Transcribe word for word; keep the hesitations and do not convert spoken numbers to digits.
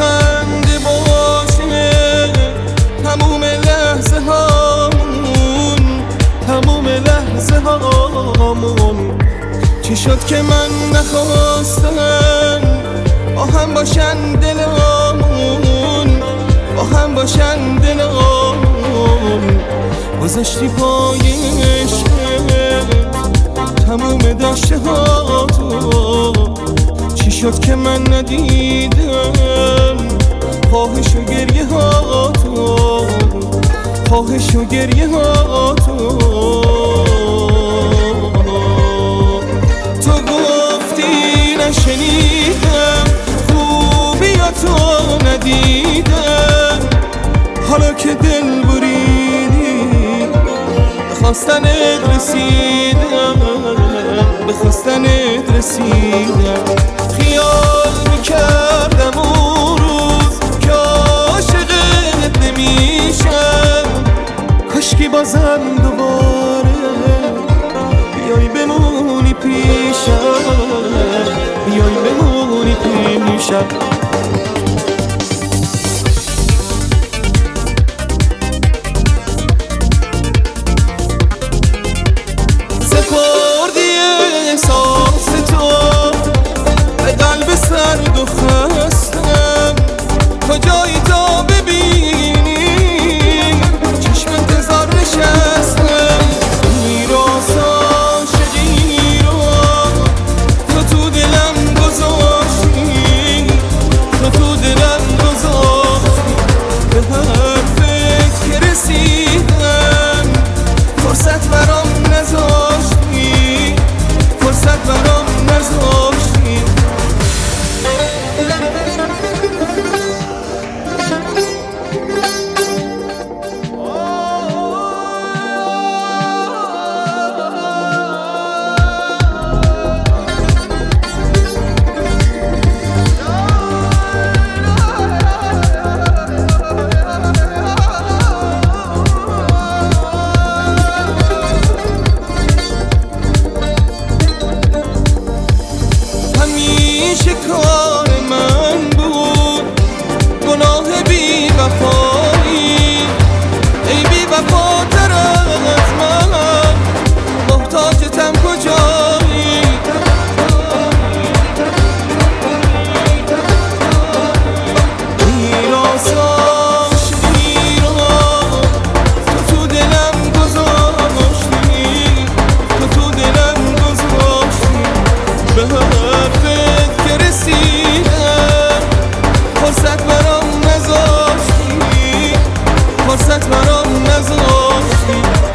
زنده باشه تموم لحظه هامون، تموم لحظه هامون. چی شد که من نخواستم با هم باشن دلامون، با هم باشن دلامون. گذاشتی پای عشق تموم داشته ها تو. چی شد که من ندیدم خواهش و گریه ها تو، خواهش و گریه ها تو. تو گفتی نشنیدم خوبیاتو ندیدم، حالا که دل بریدی بخواستنت رسیدم، بخواستنت رسیدم. خیال میکردم اون روز که عاشقت نمیشم، کاشکی بازم دوباره بیای بمونی پیشم، بیای بمونی پیشم. سپردی احساس تو به قلب سرد و خستم، کجایی تا ببینی چشم انتظار نشستم. میراث عاشقی رو تو تو دلم گذاشتی، تو تو دلم گذاشتی. به حرفت که رسیدم فرصت برام نذاشتی، فرصت برام نذاشتی. همیشه کار من بود گناه بی وفایی، ای بی وفاتر از من محتاجتم کجایی. میراث عاشقی رو تو تو دلم گذاشتی، تو تو دلم گذاشتی. به حرفت که رسیدم فرصت برام نذاشتی، فرصت برام نذاشتی.